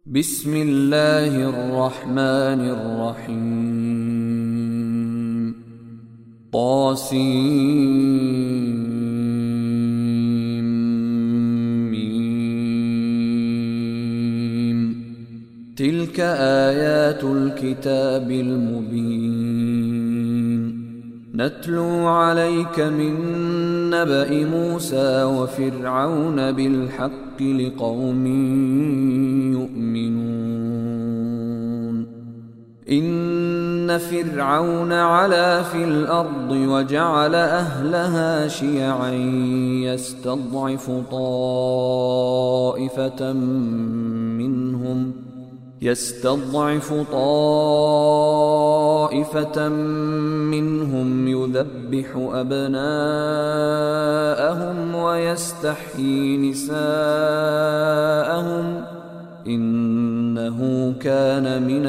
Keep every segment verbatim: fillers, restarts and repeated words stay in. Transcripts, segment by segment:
بسم الله الرحمن الرحيم طاسيم تلك آيات الكتاب المبين نتلو عليك من نبأ موسى وفرعون بالحق لقوم يؤمنون إن فرعون علا في الأرض وجعل أهلها شيعا يستضعف طائفة منهم يستضعف طائفة منهم يذبح أبناءهم ويستحيي نساءهم إنه كان من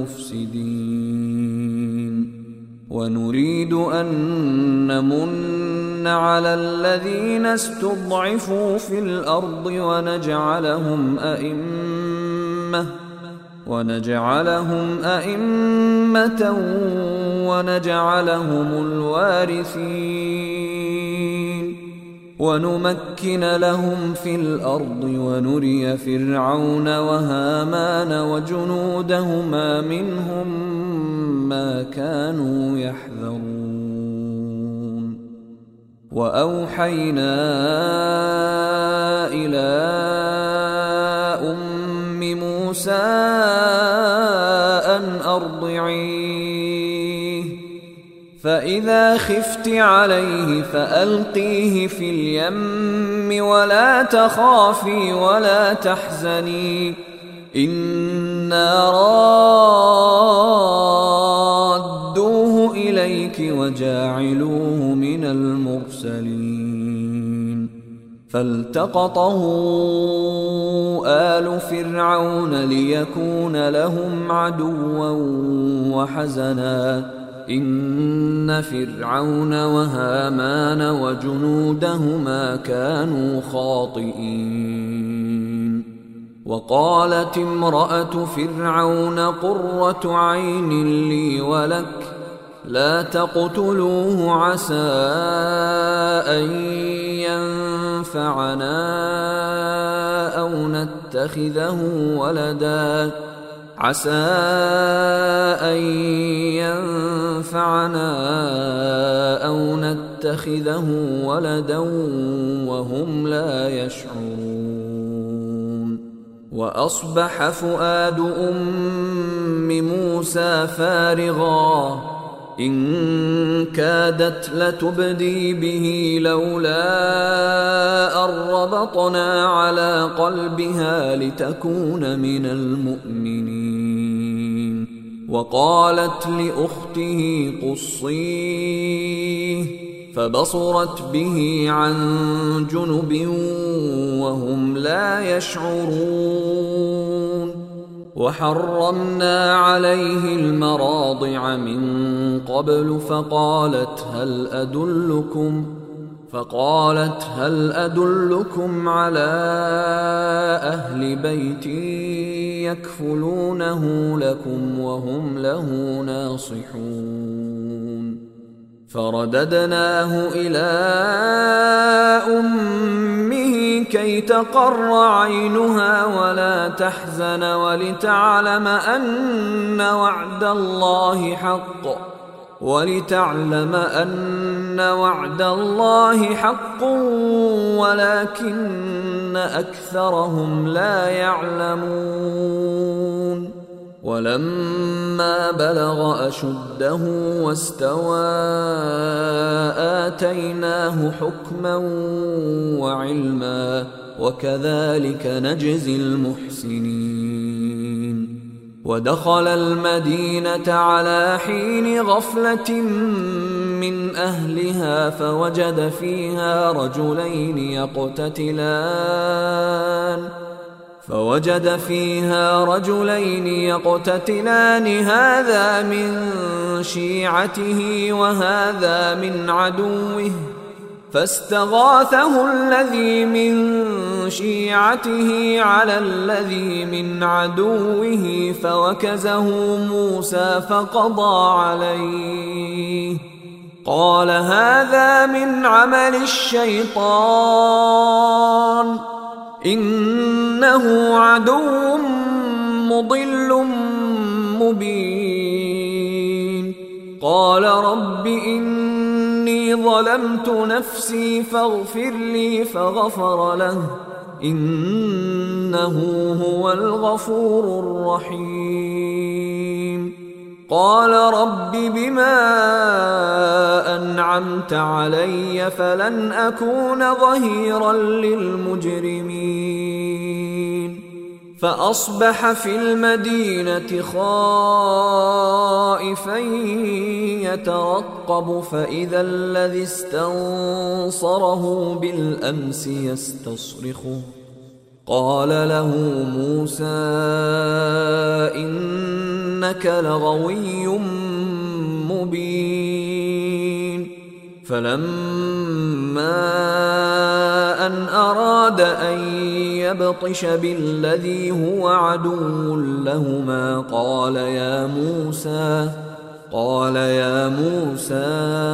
المفسدين ونريد أن نمن على الذين استضعفوا في الأرض ونجعلهم أئمة ونجعلهم أئمة ونجعلهم الوارثين ونمكن لهم في الأرض ونري فرعون وهامان وجنودهما منهم ما كانوا يحذرون وأوحينا إلى أم موسى أن أرضعيه فإذا خفت عليه فألقيه في اليم ولا تخافي ولا تحزني إنا رادوه إليك وجاعلوه من المرسلين فالتقطه آل فرعون ليكون لهم عدوا وحزنا إن فرعون وهامان وجنودهما كانوا خاطئين وقالت امرأة فرعون قرة عين لي ولك لا تقتلوه عسى أن ينفعنا أو نتخذه ولدا عسى أن ينفعنا أو نتخذه ولدا وهم لا يشعرون وأصبح فؤاد أم موسى فارغا إن كادت لتبدي به لولا أن ربطنا على قلبها لتكون من المؤمنين وقالت لأخته قصيه فبصرت به عن جنب وهم لا يشعرون وحرمنا عليه المراضع من قبل فقالت هل أدلكم فقالت هل أدلكم على أهل بيت يكفلونه لكم وهم له ناصحون فرددناه إلى أمه كي تقر عينها ولا تحزن ولتعلم أن وعد الله حق ولتعلم أن وعد الله حق ولكن أكثرهم لا يعلمون ولما بلغ أشده واستوى آتيناه حكما وعلما وكذلك نجزي المحسنين ودخل المدينة على حين غفلة من أهلها فوجد فيها رجلين يقتتلان فوجد فيها رجلين يقتتلان هذا من شيعته وهذا من عدوه فاستغاثه الذي من شيعته على الذي من عدوه فوكزه موسى فقضى عليه. قال هذا من عمل الشيطان إنه عدو مضل مبين. قال رب إني ظلمت نفسي فاغفر لي فغفر له إنه هو الغفور الرحيم. قال رب بما أنعمت علي فلن أكون ظهيرا للمجرمين. فأصبح في المدينة خائفا يترقب فإذا الذي استنصره بالأمس يستصرخه. قال له موسى إنك لغوي مبين. فلما أن أراد أن يبطش بالذي هو عدو لهما قال يا موسى قال يا موسى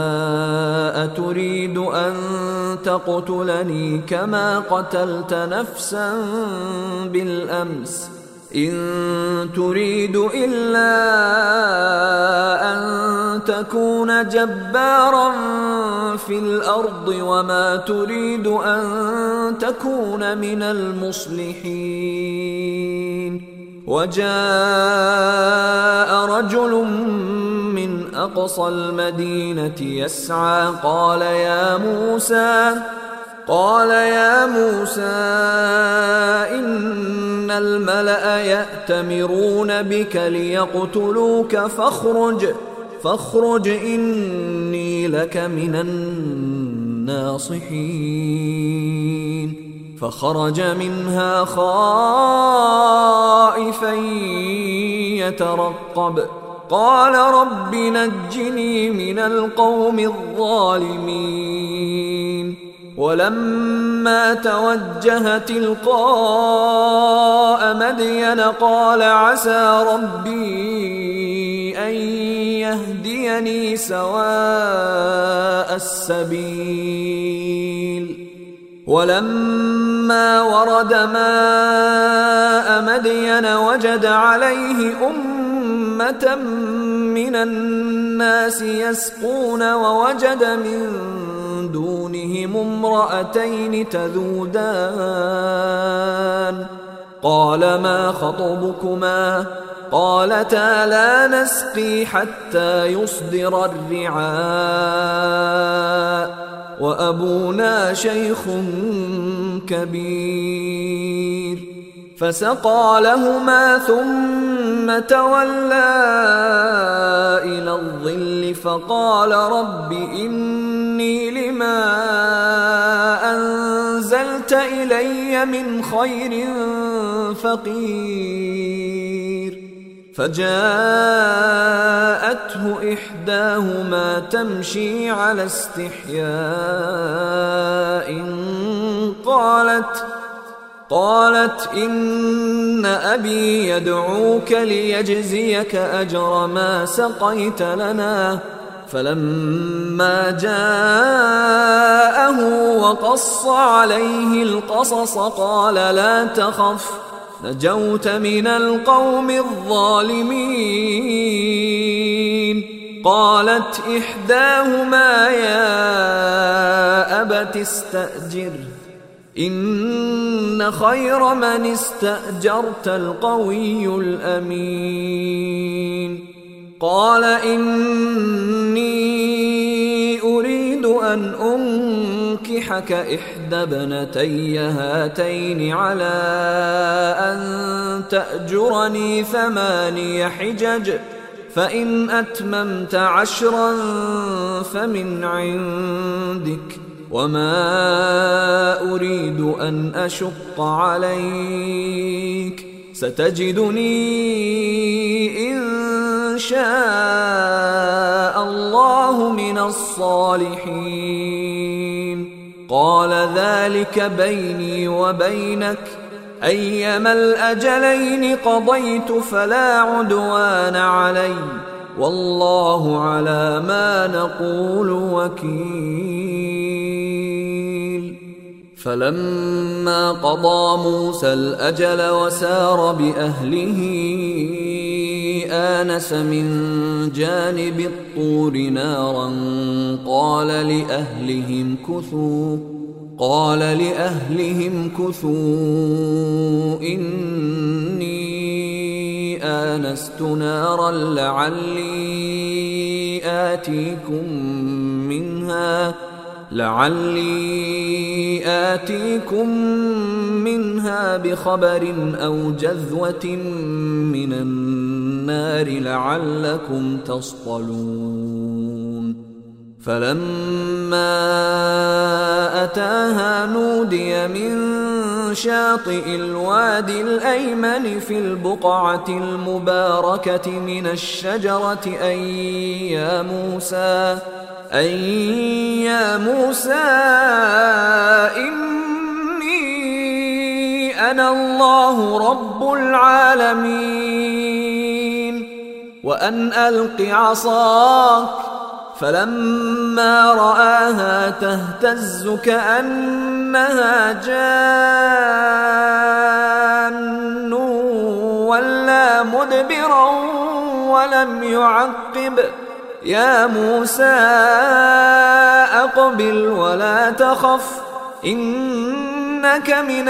أتريد أن تقتلني كما قتلت نفسا بالأمس إن تريد إلا أن تكون جبارا في الأرض وما تريد أن تكون من المصلحين. وجاء رجل من أقصى المدينة يسعى قال يا موسى قال يا موسى إن الملأ يأتمرون بك ليقتلوك فاخرج فاخرج إني لك من الناصحين. فخرج منها خائفا يترقب قال رب نجني من القوم الظالمين. ولما توجه تلقاء مدين قال عسى ربي أن يهديني سواء السبيل. ولما ورد ماء مدين وجد عليه أمة من الناس يسقون ووجد من دونهم امرأتين تذودان. قال ما خطبكما قالتا لا نسقي حتى يصدر الرعاء وأبونا شيخ كبير. فسقى لهما ثم تولى إلى الظل فقال رب إني لما أنزلت إلي من خير فقير. فجاءته إحداهما تمشي على استحياء قالت قالت إن أبي يدعوك ليجزيك أجر ما سقيت لنا. فلما جاءه وقص عليه القصص قال لا تخف نجوت من القوم الظالمين. قالت إحداهما يا أبت استأجره إن خير من استأجرت القوي الأمين. قال إني أريد أن أنكحك إحدى ابنتي هاتين على أن تأجرني ثماني حجج فإن أتممت عشرا فمن عندك وما أريد أن أشق عليك ستجدني إن شاء الله من الصالحين. قال ذلك بيني وبينك أيما الأجلين قضيت فلا عدوان علي والله على ما نقول وكيل. فلما قضى موسى الأجل وسار بأهله آنس من جانب الطور نارا قال لأهلهم كثوا قال لأهلهم كثوا إني آنست نارا لعلي آتيكم منها لعلي آتيكم منها بخبر أو جذوة من النار لعلكم تصطلون. فلما أتاها نودي من شاطئ الوادي الأيمن في البقعة المباركة من الشجرة أن يا موسى أن يا موسى إني أنا الله رب العالمين وأن ألق عصاك. فلما رآها تهتز كأنها جان ولا مدبرا ولم يعقب يا موسى أقبل ولا تخف إنك من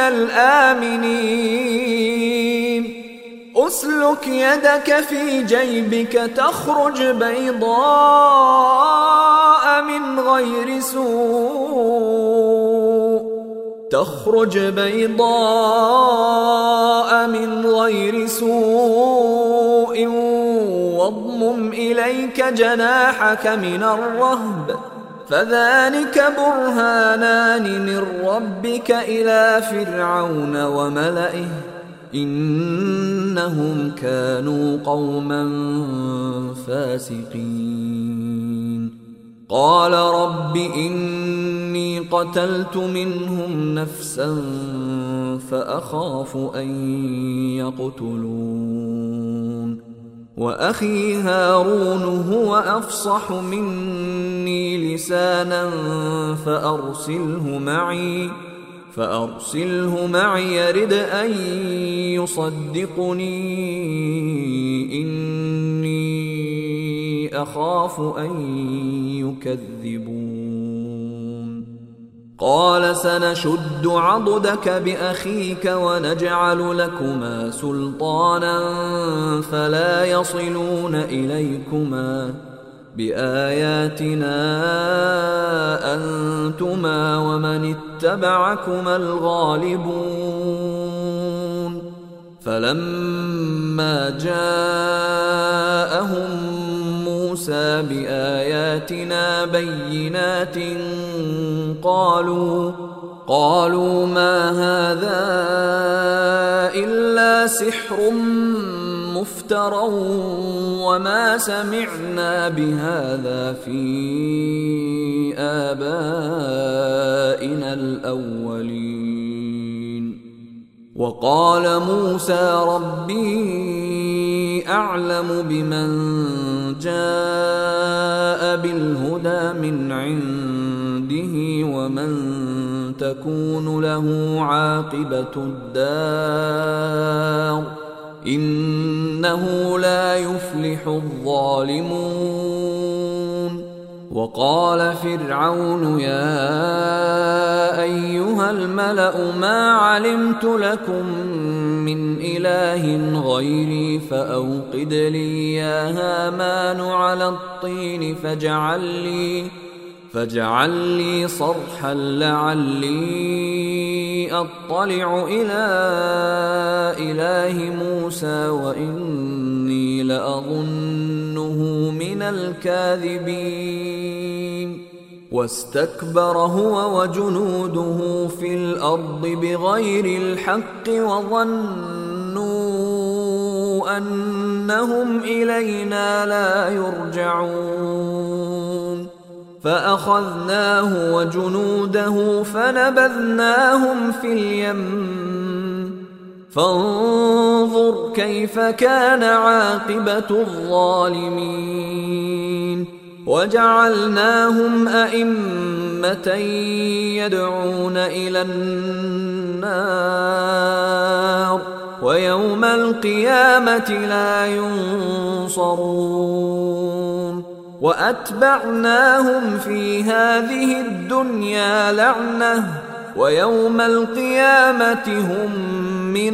الآمنين. أسلك يدك في جيبك تخرج بيضاء من غير سوء تخرج بيضاء من غير سوء واضمم إليك جناحك من الرهب فذلك برهانان من ربك إلى فرعون وملئه إنهم كانوا قوما فاسقين. قال رب إني قتلت منهم نفسا فأخاف أن يقتلون وأخي هارون هو أفصح مني لسانا فأرسله معي فأرسله معي يرد أن يصدقني إني أخاف أن يكذبون. قال سنشد عضدك بأخيك ونجعل لكما سلطانا فلا يصلون إليكما بآياتنا أنتما ومن اتبعكما الغالبون. فلما جاءهم موسى بآياتنا بينات قالوا قالوا ما هذا إلا سحر مفترى وما سمعنا بهذا في آبائنا الأولين. وقال موسى ربي أعلم بمن جاء بالهدى من عنده ومن تكون له عاقبة الدار إنه لا يفلح الظالمون. وقال فرعون يا أيها الملأ ما علمت لكم من إله غيري فأوقد لي يا هامان على الطين فاجعل لي فاجعل لي صرحا لعلي أطلع إلى إله موسى وإني لأظنه من الكاذبين. واستكبر هو وجنوده في الأرض بغير الحق وظنوا أنهم إلينا لا يرجعون. فأخذناه وجنوده فنبذناهم في اليم فانظر كيف كان عاقبة الظالمين وجعلناهم أئمة يدعون إلى النار ويوم القيامة لا ينصرون وأتبعناهم في هذه الدنيا لعنة ويوم القيامة هم من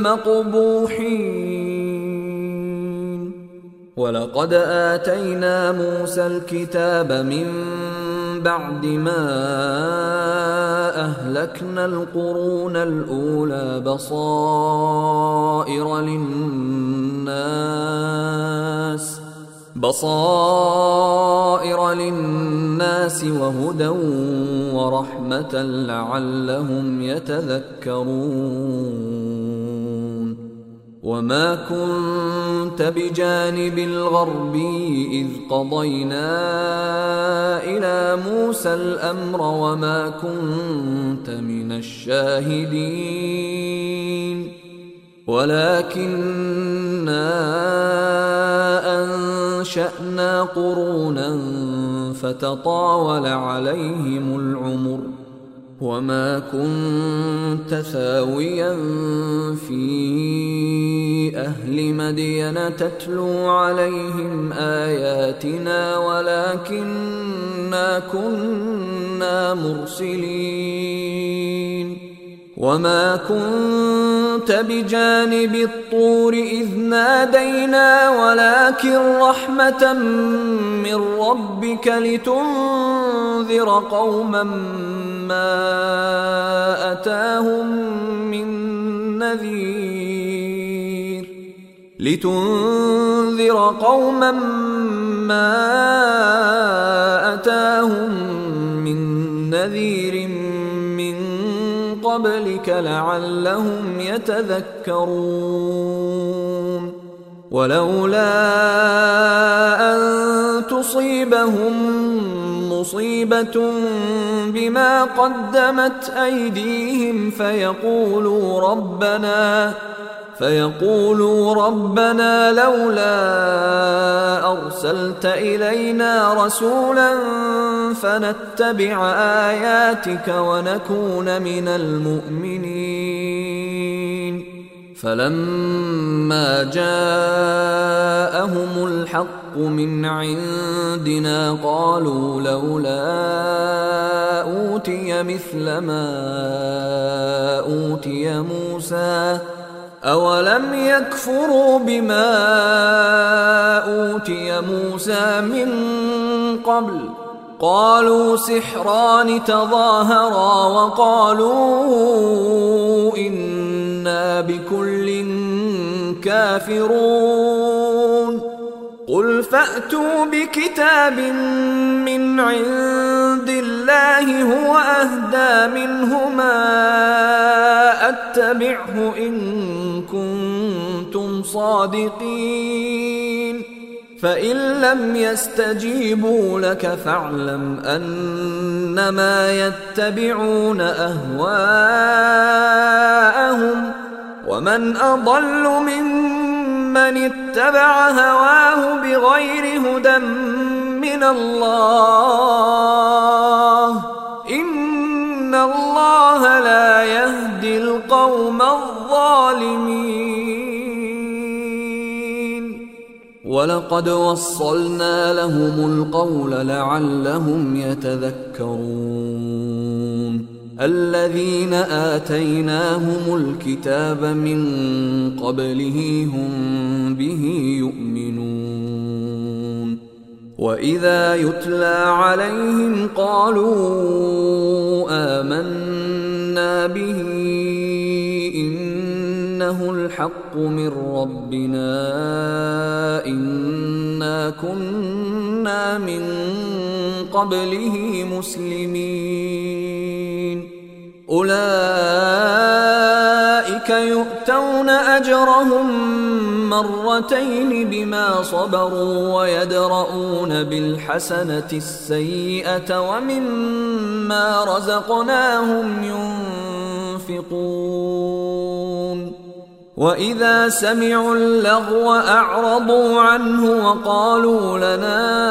المقبوحين ولقد آتينا موسى الكتاب من بعد ما أهلكنا القرون الأولى بصائر للناس بصائر للناس وهدى ورحمة لعلهم يتذكرون وما كنت بجانب الغربي إذ قضينا إلى موسى الأمر وما كنت من الشاهدين ولكننا أنشأنا قرونا فتطاول عليهم العمر وما كنت ثاويا في أهل مدين تتلو عليهم آياتنا ولكننا كنا مرسلين وما كنت بجانب الطور إذ نادينا ولكن رحمة من ربك لتنذر قوما ما أتاهم من نذير لتنذر قوما ما أتاهم من نذير من قبلك لعلهم يتذكرون ولولا أن تصيبهم مصيبة بما قدمت أيديهم فيقولوا ربنا فيقولوا ربنا لولا أرسلت إلينا رسولا فنتبع آياتك ونكون من المؤمنين فلما جاءهم الحق من عندنا قالوا لولا أوتي مثل ما أوتي موسى أولم يكفروا بما أوتي موسى من قبل قالوا سحران تظاهرا وقالوا إنا بكل كافرون قل فأتوا بكتاب من عند الله هو أهدى منهما أتبعه إن كنتم صادقين فإن لم يستجيبوا لك فاعلم أنما يتبعون أهواءهم ومن أضل ممن اتبع هواه بغير هدى من الله إن الله لا يهدي القوم الظالمين ولقد وصلنا لهم القول لعلهم يتذكرون الذين آتيناهم الكتاب من قبله هم به يؤمنون وإذا يتلى عليهم قالوا آمنا به إنه الحق من ربنا إنا كنا من قبله مسلمين أولئك يؤتون أجرهم مرتين بما صبروا ويدرؤون بالحسنة السيئة ومما رزقناهم ينفقون وإذا سمعوا اللغو أعرضوا عنه وقالوا لنا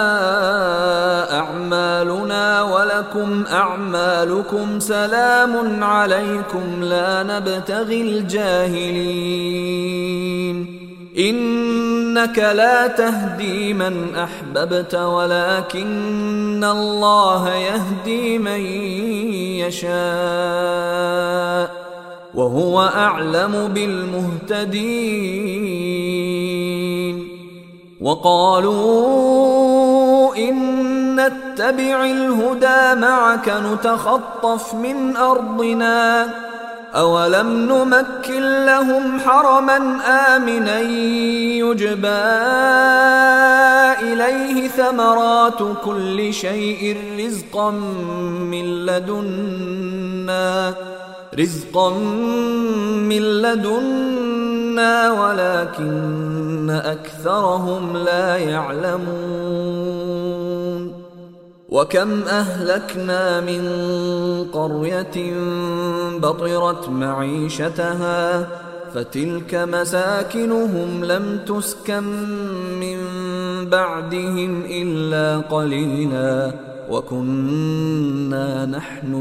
أعمالنا ولكم أعمالكم سلام عليكم لا نبتغي الجاهلين إنك لا تهدي من أحببت ولكن الله يهدي من يشاء وهو أعلم بالمهتدين وقالوا إن نتبع الهدى معك نتخطف من أرضنا أولم نمكن لهم حرما آمنا يجبى إليه ثمرات كل شيء رزقا من لدنا رزقا من لدنا ولكن أكثرهم لا يعلمون وكم أهلكنا من قرية بطرت معيشتها فتلك مساكنهم لم تسكن من بعدهم إلا قليلا وكنا نحن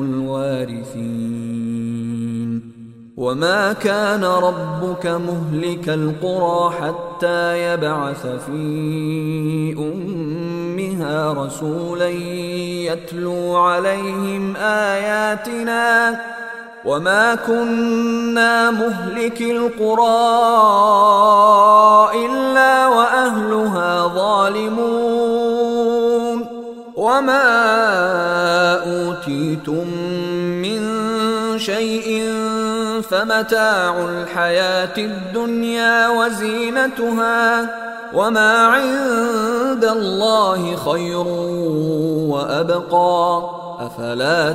الوارثين وما كان ربك مهلك القرى حتى يبعث في أمها رسولا يتلو عليهم آياتنا وما كنا مهلك القرى إلا وأهلها ظالمون وما أوتيتم من شيء فمتاع الحياة الدنيا وزينتها وما عند الله خير وأبقى أفلا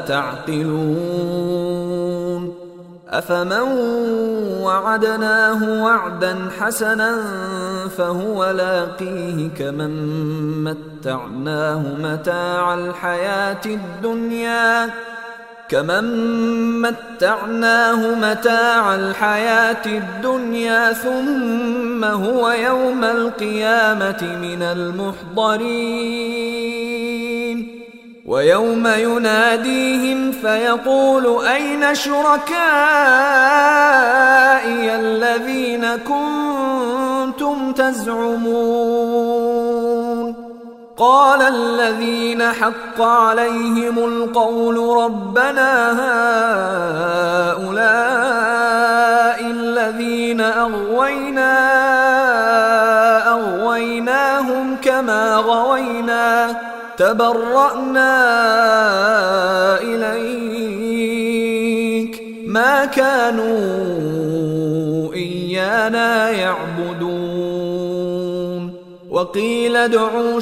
تعقلون أفمن وعدناه وعدا حسنا فهو لاقيه كمن متعناه متاع الحياة الدنيا كمن متعناه متاع الحياة الدنيا ثم هو يوم القيامة من المحضرين ويوم يناديهم فيقول أين شركائي الذين كنتم تزعمون قال الذين حق عليهم القول ربنا هؤلاء الذين أغوينا أغويناهم كما غوينا تبرأنا إليك ما كانوا إيانا يعبدون وقيل ادعوا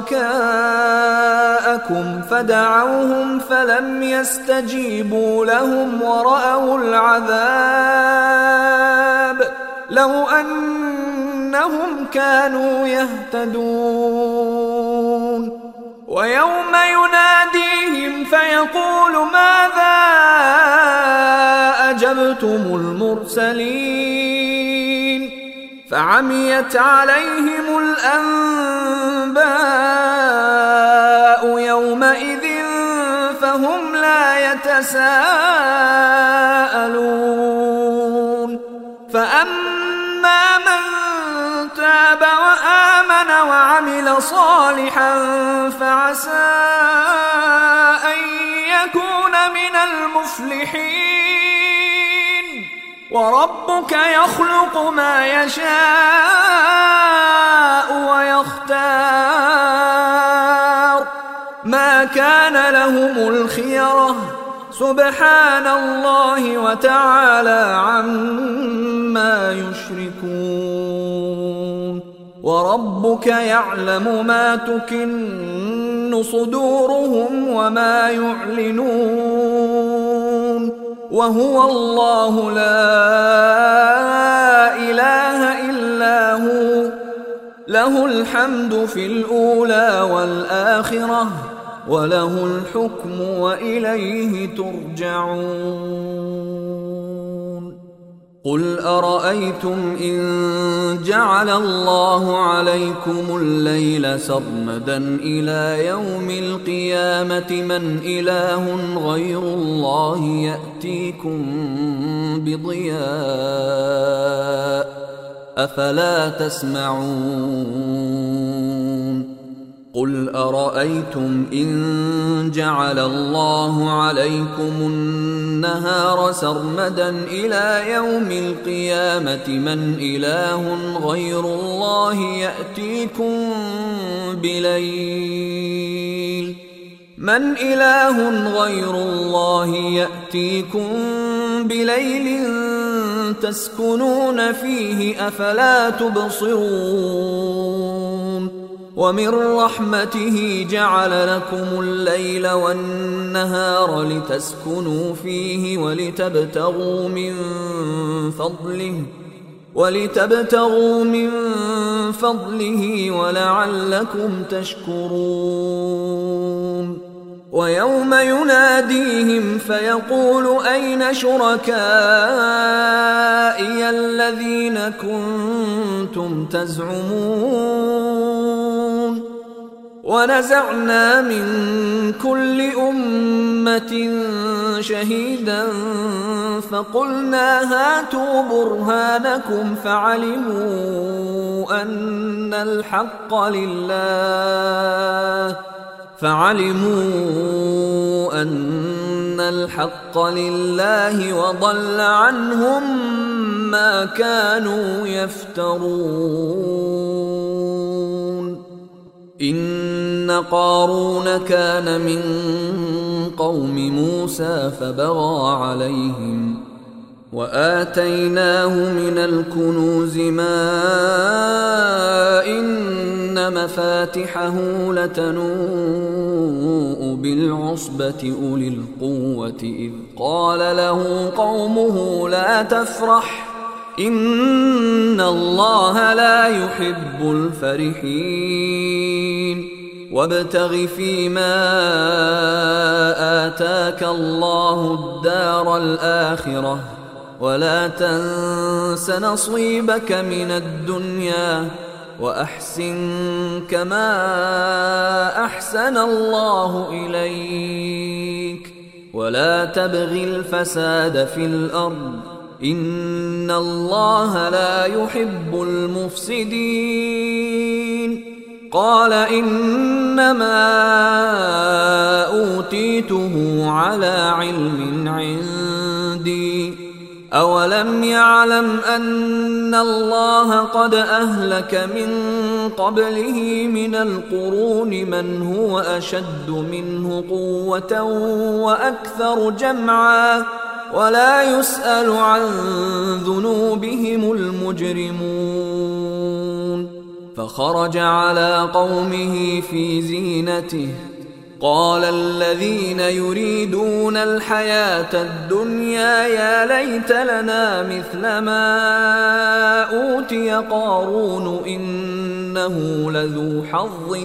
شركاءكم فدعوهم فلم يستجيبوا لهم ورأوا العذاب لو أنهم كانوا يهتدون ويوم يناديهم فيقول ماذا أجبتم المرسلين فعميت عليهم الأنباء يومئذ فهم لا يتساءلون فأما من تاب وآمن وعمل صالحا فعسى أن يكون من المفلحين وربك يخلق ما يشاء ويختار ما كان لهم الخيرة سبحان الله وتعالى عما يشركون وربك يعلم ما تكن صدورهم وما يعلنون وهو الله لا إله إلا هو له الحمد في الأولى والآخرة وله الحكم وإليه ترجعون. قل أرأيتم إن جعل الله عليكم الليل سرمدا إلى يوم القيامة من إله غير الله يأتيكم بضياء أفلا تسمعون. قل أرأيتم إن جعل الله عليكم النهار سرمدا إلى يوم القيامة من إله غير الله يأتيكم بليل من إله غير الله يأتيكم بليل تسكنون فيه أفلا تبصرون. ومن رحمته جعل لكم الليل والنهار لتسكنوا فيه ولتبتغوا من فضله ولتبتغوا من فضله ولعلكم تشكرون. ويوم يناديهم فيقول أين شركائي الذين كنتم تزعمون. ونزعنا من كل أمة شهيدا فقلنا هاتوا برهانكم فعلموا أن الحق لله فعلموا أن الحق لله وضل عنهم ما كانوا يفترون. إن قارون كان من قوم موسى فبغى عليهم وآتيناه من الكنوز ما إن مفاتحه لتنوء بالعصبة أولي القوة إذ قال له قومه لا تفرح إن الله لا يحب الفرحين. وابتغ فيما آتاك الله الدار الآخرة ولا تنس نصيبك من الدنيا وأحسن كما أحسن الله إليك ولا تبغ الفساد في الأرض إن الله لا يحب المفسدين. قال إنما أوتيته على علم عندي أولم يعلم أن الله قد أهلك من قبله من القرون من هو أشد منه قوة وأكثر جمعا ولا يسأل عن ذنوبهم المجرمون. فخرج على قومه في زينته قال الذين يريدون الحياة الدنيا يا ليت لنا مثل ما أوتي قارون إنه لذو حظ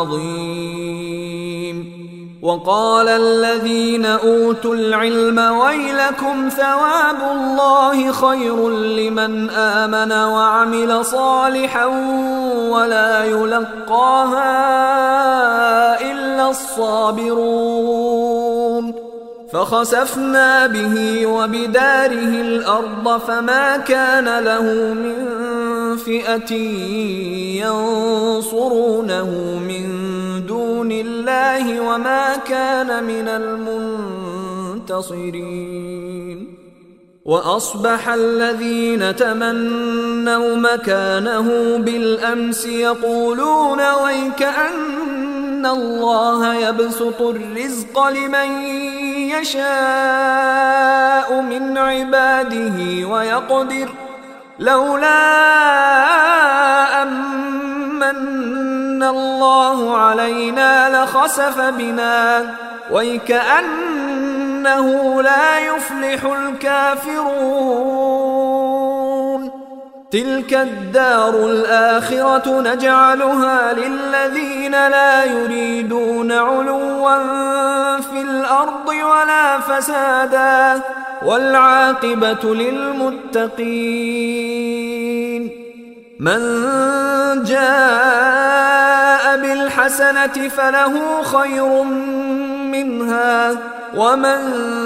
عظيم. وقال الذين أوتوا العلم ويلكم ثواب الله خير لمن آمن وعمل صالحا ولا يلقاها إلا الصابرون. فخسفنا به وبداره الأرض فما كان له من فئة ينصرونه من دون الله وما كان من المنتصرين. وأصبح الذين تمنوا مكانه بالأمس يقولون ويكأن الله يبسط الرزق لمن يشاء من عباده ويقدر لولا أمن الله علينا لخسف بنا ويكأنه لا يفلح الكافرون. تلك الدار الآخرة نجعلها للذين لا يريدون علوا في الأرض ولا فسادا والعاقبة للمتقين. من جاء بالحسنة فله خير منها ومن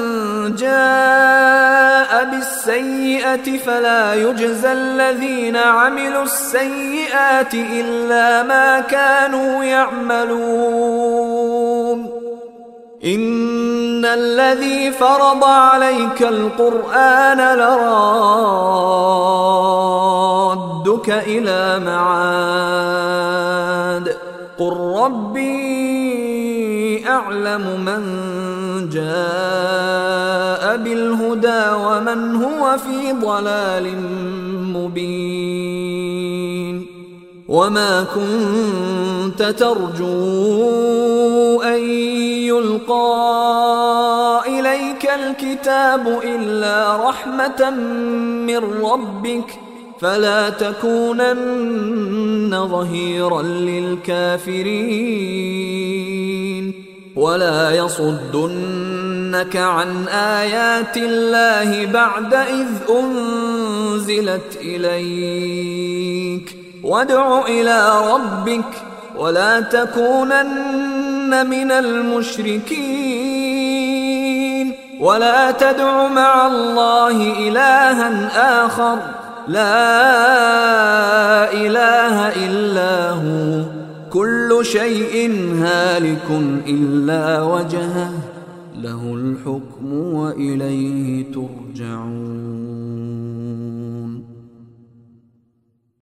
جاء بالسيئة فلا يجزى الذين عملوا السيئات إلا ما كانوا يعملون. إن الذي فرض عليك القرآن لرادك إلى معاد قل ربي أعلم من جاء بالهدى ومن هو في ضلال مبين. وما كنت ترجو أن يلقى إليك الكتاب إلا رحمة من ربك فلا تكونن ظهيرا للكافرين. ولا يصدنك عن آيات الله بعد إذ أنزلت إليك وادع إلى ربك ولا تكونن من المشركين. ولا تدع مع الله إلها آخر لا إله إلا هو كل شيء هالك إلا وجهه له الحكم وإليه ترجعون.